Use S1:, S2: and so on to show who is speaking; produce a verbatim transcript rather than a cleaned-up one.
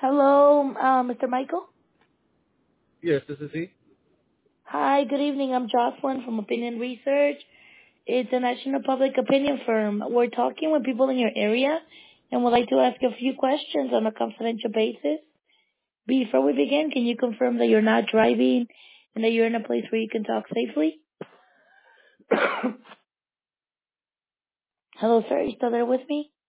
S1: Hello, uh, Mister Michael.
S2: Yes, this is he.
S1: Hi, good evening. I'm Jocelyn from Opinion Research. It's a national public opinion firm. We're talking with people in your area and would like to ask a few questions on a confidential basis. Before we begin, can you confirm that you're not driving and that you're in a place where you can talk safely? Hello, sir. Are you still there with me?